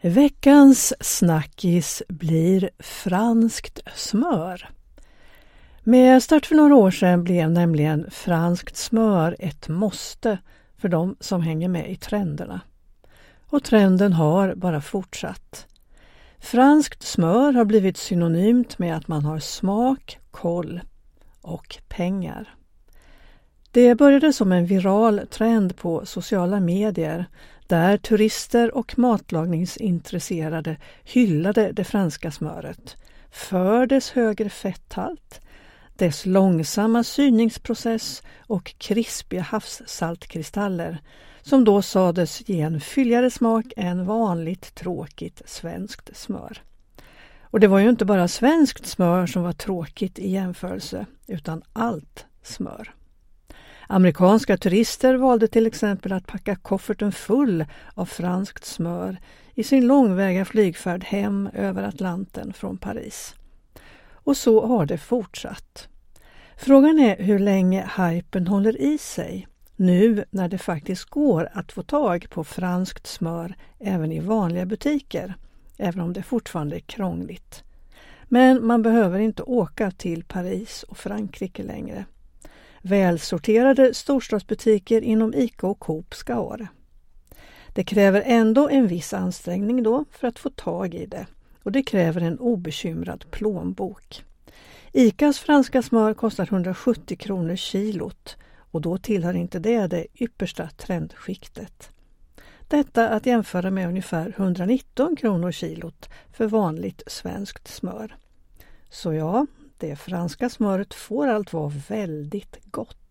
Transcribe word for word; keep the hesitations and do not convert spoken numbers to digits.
Veckans snackis blir franskt smör. Med start för några år sedan blev nämligen franskt smör ett måste för de som hänger med i trenderna. Och trenden har bara fortsatt. Franskt smör har blivit synonymt med att man har smak, koll och pengar. Det började som en viral trend på sociala medier där turister och matlagningsintresserade hyllade det franska smöret för dess högre fetthalt, dess långsamma syningsprocess och krispiga havssaltkristaller som då sades ge en fylligare smak än vanligt tråkigt svenskt smör. Och det var ju inte bara svenskt smör som var tråkigt i jämförelse utan allt smör. Amerikanska turister valde till exempel att packa kofferten full av franskt smör i sin långväga flygfärd hem över Atlanten från Paris. Och så har det fortsatt. Frågan är hur länge hypen håller i sig, nu när det faktiskt går att få tag på franskt smör även i vanliga butiker, även om det fortfarande är krångligt. Men man behöver inte åka till Paris och Frankrike längre. Välsorterade storstadsbutiker inom ICA och Coop ska ha det. Det kräver ändå en viss ansträngning då för att få tag i det, och det kräver en obekymrad plånbok. ICAs franska smör kostar hundrasjuttio kronor kilot och då tillhör inte det det yppersta trendskiktet. Detta att jämföra med ungefär hundranitton kronor kilot för vanligt svenskt smör. Så ja, det franska smöret får allt vara väldigt gott.